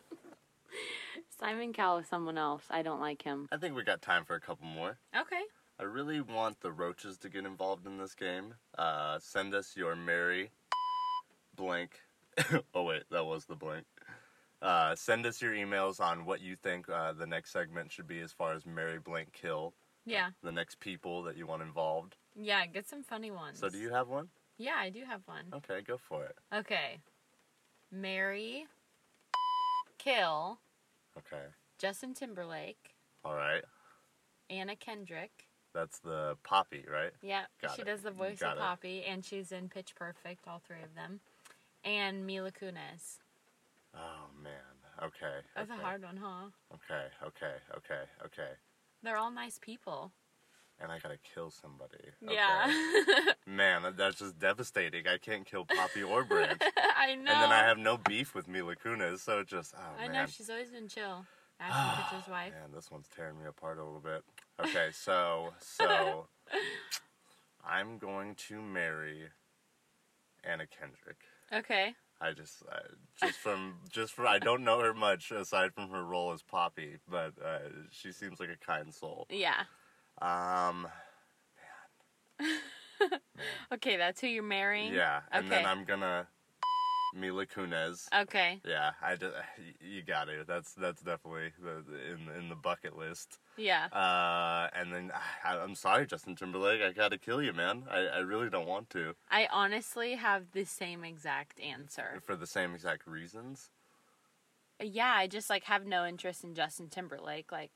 Simon Cowell is someone else. I don't like him. I think we got time for a couple more. Okay. I really want the roaches to get involved in this game. Uh, send us your Mary blank. Oh wait, that was the blank. Uh, send us your emails on what you think uh, the next segment should be as far as Mary blank kill. Yeah. The next people that you want involved. Yeah, get some funny ones. So do you have one? Yeah, I do have one. Okay, go for it. Okay. Marry, kill, Okay. Justin Timberlake, All right. Anna Kendrick. That's the Poppy, right? Yeah, Got she it. does the voice Got of it. Poppy, and she's in Pitch Perfect, all three of them. And Mila Kunis. Oh man. Okay. That's okay. a hard one, huh? Okay. Okay. Okay. Okay. They're all nice people. And I gotta kill somebody. Okay. Yeah. Man, that- that's just devastating. I can't kill Poppy or Branch. I know. And then I have no beef with Mila Kunis, so it just, oh I man. know, she's always been chill. Ashton Kutcher's wife. Man, this one's tearing me apart a little bit. Okay, so, so, I'm going to marry Anna Kendrick. Okay. I just, uh, just from, just for, I don't know her much aside from her role as Poppy, but uh, she seems like a kind soul. Yeah. Um, Okay, that's who you're marrying? yeah, and Okay. then I'm gonna Mila Kunis. Okay. Yeah, I just, you got it. That's that's definitely the, the in in the bucket list. Yeah. Uh, and then I, I'm sorry, Justin Timberlake. I gotta kill you, man. I, I really don't want to I honestly have the same exact answer. for the same exact reasons. Yeah, I just like have no interest in Justin Timberlake, like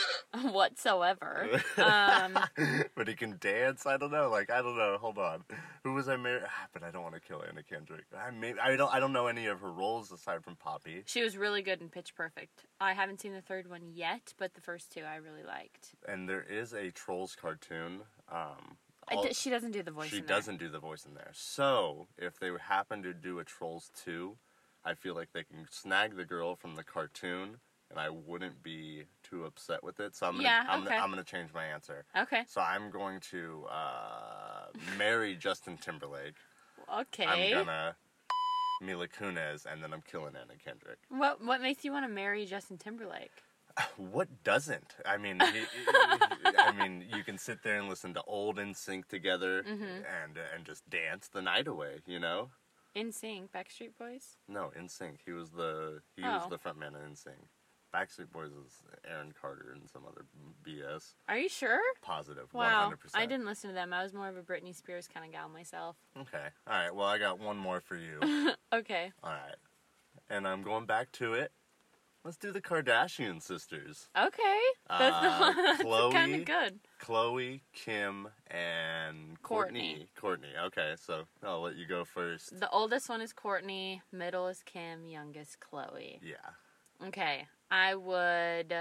whatsoever. Um, But he can dance. I don't know. Like I don't know. Hold on. Who was I married? Ah, but I don't want to kill Anna Kendrick. I may, I don't. I don't know any of her roles aside from Poppy. she was really good in Pitch Perfect. I haven't seen the third one yet, but the first two I really liked. And there is a Trolls cartoon. Um, I all- d- she doesn't do the voice. she in there. doesn't do the voice in there. So if they happen to do a Trolls two, I feel like they can snag the girl from the cartoon, and I wouldn't be too upset with it. So I'm gonna, Yeah, I'm, okay. gonna, I'm gonna change my answer. Okay. So I'm going to uh, marry Justin Timberlake. Okay. I'm gonna Mila Kunis, and then I'm killing Anna Kendrick. What What makes you want to marry Justin Timberlake? What doesn't? I mean, he, he- I mean, you can sit there and listen to old N Sync together, Mm-hmm. and and just dance the night away. You know. In Sync, Backstreet Boys. No, N Sync. He was the he was Oh. the front man of N Sync. Backstreet Boys is Aaron Carter and some other B S. Are you sure? Positive, one Wow. hundred percent. I didn't listen to them. I was more of a Britney Spears kind of gal myself. Okay, all right. Well, I got one more for you. Okay. All right, and I'm going back to it. Let's do the Kardashian sisters: Okay. That's, Uh, that's Khloe. kind of good. Chloe, Kim, and Courtney. Courtney. Courtney. Okay, so I'll let you go first. The oldest one is Courtney, middle is Kim, youngest Chloe. Yeah. Okay. I would.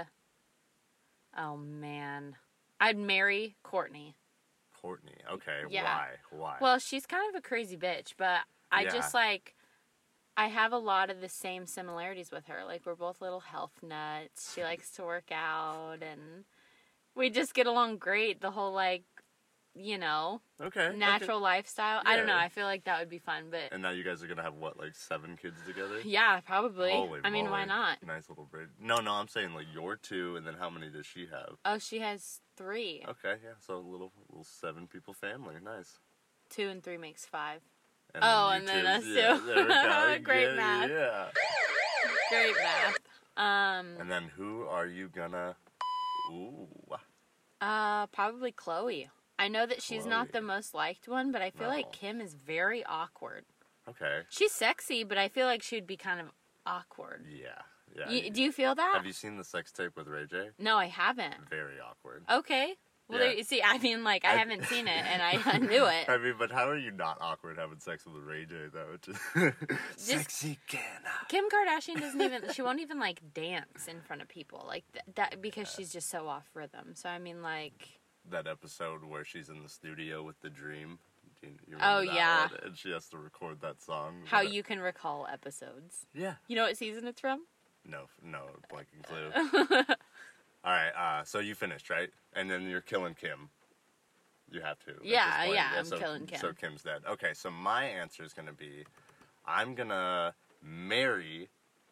Oh man. I'd marry Courtney. Courtney. Okay. Yeah. Why? Why? Well, she's kind of a crazy bitch, but I Yeah. just like. I have a lot of the same similarities with her. Like, we're both little health nuts. She likes to work out, and we just get along great. The whole, like, you know, okay. natural okay. lifestyle. I don't know. Yeah. I feel like that would be fun, but And now you guys are gonna have what, like seven kids together? yeah, probably. Holy I mean, why moly. not? Nice little braid. No, no, I'm saying like your two, and then how many does she have? Oh, she has three. Okay, yeah, so a little, little seven people family. Nice. Two and three makes five. And Oh, you and then two. us Yeah, too. there we go. Great yeah, math. Yeah. Great math. Um, And then who are you gonna? Ooh. uh, probably Chloe. I know that she's not Chloe. the most liked one, but I feel No. like Kim is very awkward. Okay. She's sexy, but I feel like she would be kind of awkward. Yeah. Yeah. You, do you feel that? Have you seen the sex tape with Ray J? No, I haven't. Very awkward. Okay. Well, Yeah. there, you see, I mean, like, I, I- haven't seen it, and I, I knew it. I mean, but how are you not awkward having sex with Ray J, though? Just sexy Canna. Kim Kardashian doesn't even, she won't even, like, dance in front of people. Like, th- that, because she's just so off rhythm. So, I mean, like... That episode where she's in the studio with The Dream. Do you, you Oh, remember that yeah. one? And she has to record that song. How But- you can recall episodes. Yeah. You know what season it's from? No, no, blanking clue. All right, uh, so you finished, right? And then you're killing Kim. You have to. at Yeah, this point. yeah, I'm so, killing Kim. So Kim's dead. Okay, so my answer is going to be, I'm going to marry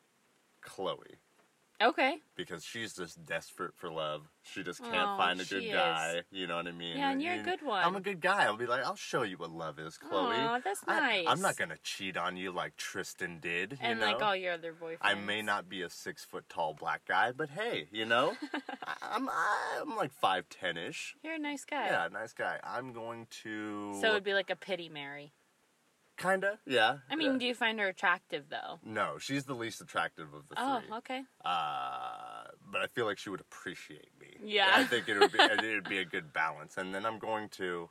Chloe. Okay. Because she's just desperate for love. She just can't Oh, find a good she guy. is. You know what I mean? Yeah, and you're a You- good one. I'm a good guy. I'll be like, I'll show you what love is, Chloe. Aw, that's I, nice. I'm not going to cheat on you like Tristan did. You And, know? like, all your other boyfriends. I may not be a six foot tall black guy, but hey, you know, I, I'm I'm like five ten ish. You're a nice guy. Yeah, nice guy. I'm going to. So it would be like a pity Mary. Kinda, yeah. I mean, yeah. do you find her attractive, though? No, she's the least attractive of the Oh, three. okay. Uh, but I feel like she would appreciate me. Yeah. I think it would be it would be a good balance. And then I'm going to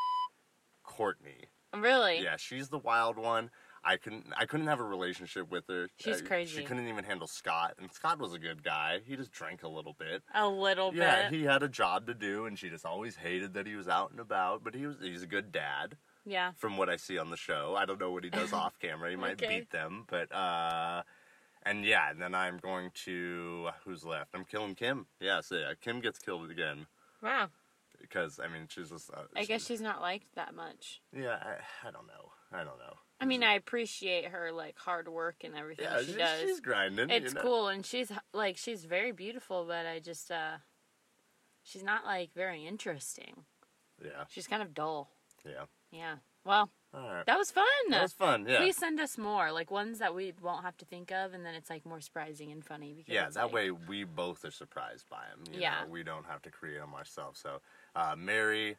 Courtney. Really? Yeah, she's the wild one. I couldn't I couldn't have a relationship with her. She's Uh, crazy. She couldn't even handle Scott, and Scott was a good guy. He just drank a little bit. A little Yeah, bit. he had a job to do, and she just always hated that he was out and about. But he was he's a good dad, Yeah. from what I see on the show. I don't know what he does off camera. He might Okay. beat them, but uh, and yeah, and then I'm going to who's left? I'm killing Kim. Yeah, so yeah, Kim gets killed again Wow. because I mean she's just. Uh, I guess she's not liked that much. Yeah, I, I don't know. I don't know. I mean, I appreciate her, like, hard work and everything Yeah, she she's, does. she's grinding. It's you know? cool, and she's, like, she's very beautiful, but I just, uh, she's not, like, very interesting. Yeah, She's kind of dull. yeah. Yeah. Well, All right. that was fun. That was fun. Yeah. Please send us more, like, ones that we won't have to think of, and then it's, like, more surprising and funny. Because Yeah, it's, that like, way we both are surprised by them. You Yeah. know, we don't have to create them ourselves. So, uh, Mary,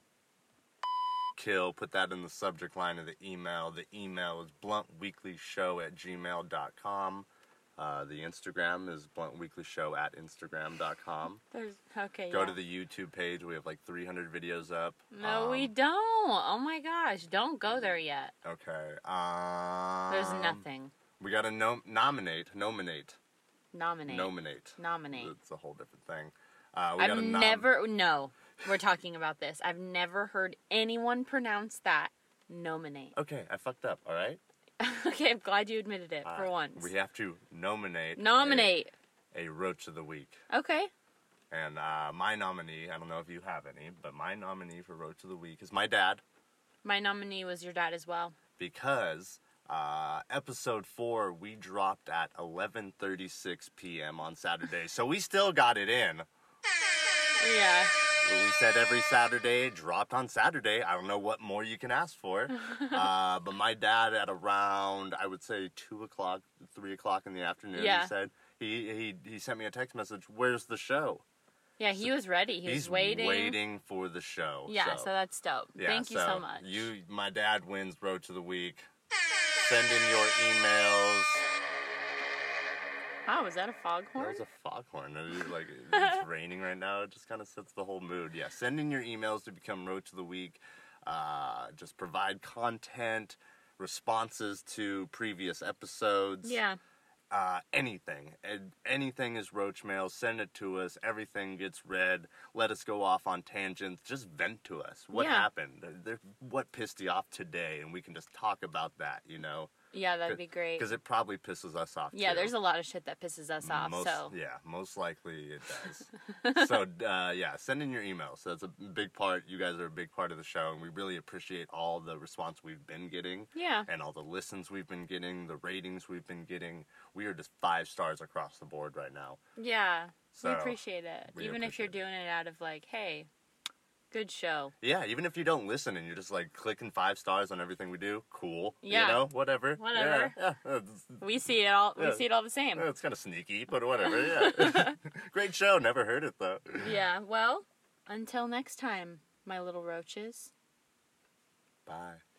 kill, put that in the subject line of the email. The email is bluntweeklyshow at gmail dot com. Uh, the Instagram is bluntweeklyshow at instagram dot com. There's, okay, Go yeah. to the YouTube page. We have like three hundred videos up. No, Um, we don't. Oh, my gosh. Don't go there yet. Okay. Um, There's nothing. We got to nom- nominate, nominate, Nominate. nominate. Nominate. It's a whole different thing. Uh, we I've gotta nom- never, no, we're talking about this. I've never heard anyone pronounce that. Nominate. Okay, I fucked up. All right. Okay, I'm glad you admitted it for Uh, once. We have to nominate. Nominate. A, a Roach of the Week. Okay. And uh, my nominee, I don't know if you have any, but my nominee for Roach of the Week is my dad. My nominee was your dad as well. Because uh, episode four, we dropped at eleven thirty-six p.m. on Saturday. So we still got it in. Yeah. We said every Saturday, dropped on Saturday. I don't know what more you can ask for. uh, but my dad at around, I would say, two o'clock, three o'clock in the afternoon, Yeah. he said, he, he, he sent me a text message, where's the show? Yeah, he was ready. He He's was waiting. waiting for the show. Yeah, so, that's dope. yeah, Thank you so much. You, my dad wins Roach of the Week. Send in your emails. Wow, was that a foghorn? That was a foghorn. It is, like, it's raining right now. It just kind of sets the whole mood. Yeah, send in your emails to become Roach of the Week. Uh, just provide content, responses to previous episodes. Yeah. Uh, anything. And anything is Roach Mail. Send it to us. Everything gets read. Let us go off on tangents. Just vent to us. What Yeah. happened? There- What pissed you off today? And we can just talk about that, you know? Yeah, that'd be great. Because it probably pisses us off, Yeah, too. there's a lot of shit that pisses us off, Most, so. Yeah, most likely it does. so, uh, yeah, send in your emails. So that's a big part. You guys are a big part of the show, and we really appreciate all the response we've been getting. Yeah. And all the listens we've been getting, the ratings we've been getting. We are just five stars across the board right now. Yeah, So, we appreciate it. we Even if you're appreciate doing it out of like, hey, good show. Yeah, even if you don't listen and you're just like clicking five stars on everything we do, cool. Yeah. You know, whatever. Whatever. Yeah, yeah. It's, We see it all. Yeah. We see it all the same. it's kind of sneaky, but whatever. Yeah. Great show. Never heard it though. Yeah. Well, until next time, my little roaches. Bye.